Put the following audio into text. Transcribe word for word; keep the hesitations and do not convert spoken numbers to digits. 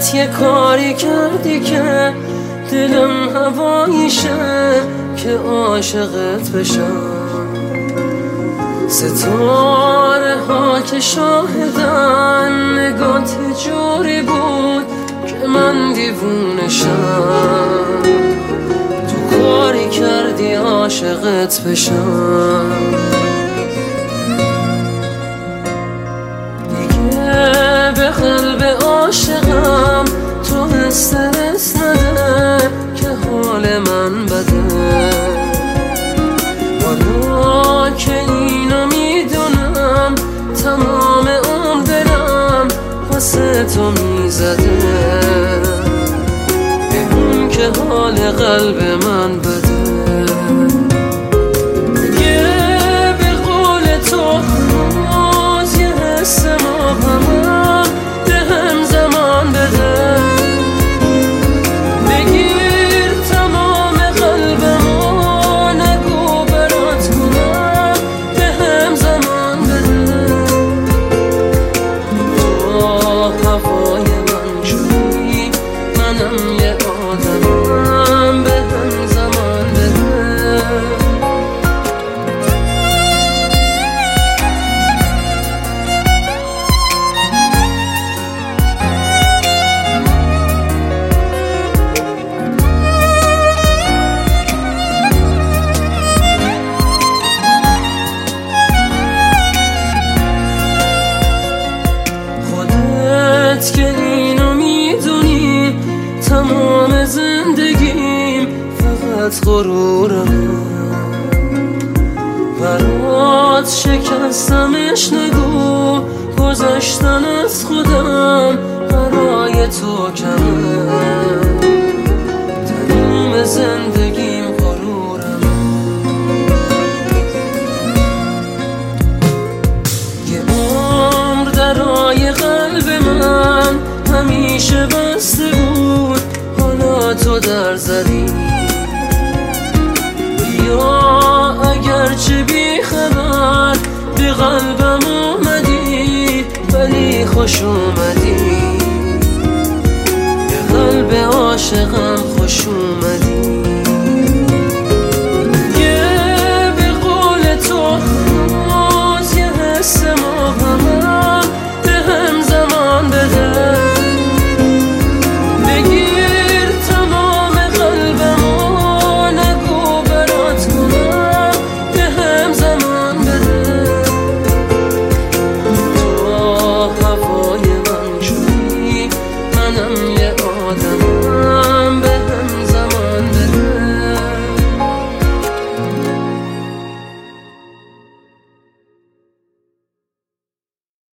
خودت یه کاری کردی که دلم هواییشه که عاشقت بشم. ستاره ها که شاهدن نگات یه جوری بود که من دیوونشم. تو کاری کردی عاشقت بشم. دیگه به قلب عاشقم تو استرس نده که حال من بده. حالا که اینو میدونم تمام عمر دلم واسه تو میزده، به اون که حال قلب من بده. دیگه به قول تو هنوز یه حس مبهمم بهم زمان بده. بگیر تمام قلبمو نگو برات کنم بهم زمان بده. تو هوای من شدی منم یه آدمم بهم زمان بده. که اینو میدونی تمام زندگیم فقط غرورم. برات شکستمش نگو گذشتن از خودم برای تو کمه. تمام زندگیم غرورم. یه عمر درای قلب من همیشه بسته بود، حالا تو در زدی. بیا اگرچه بی خبر به قلبم اومدی ولی خوش اومدی. به قلب عاشقم خوش اومدی.